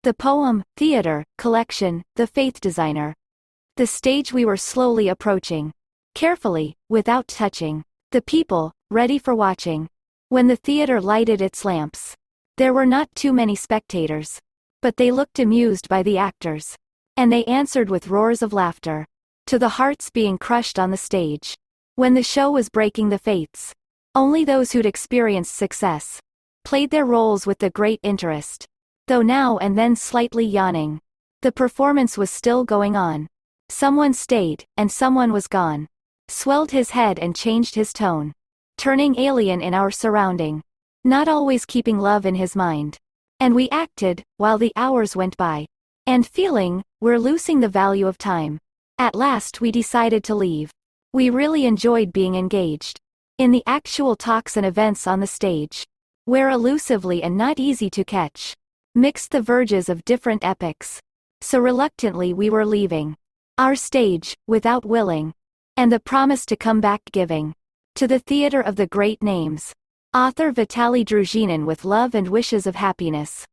The poem, theater, collection, The Faith Designer. The stage we were slowly approaching. Carefully, without touching. The people, ready for watching. When the theater lighted its lamps. There were not too many spectators. But they looked amused by the actors. And they answered with roars of laughter. To the hearts being crushed on the stage. When the show was breaking the faiths. Only those who'd experienced success. Played their roles with the great interest. Though now and then slightly yawning. The performance was still going on. Someone stayed, and someone was gone. Swelled his head and changed his tone. Turning alien in our surrounding. Not always keeping love in his mind. And we acted, while the hours went by. And feeling, we're losing the value of time. At last we decided to leave. We really enjoyed being engaged. In the actual talks and events on the stage. Where elusively and not easy to catch. Mixed the verges of different epics. So reluctantly we were leaving. Our stage, without willing. And the promise to come back giving. To the theater of the great names. Author Vitaly Druzhinin with love and wishes of happiness.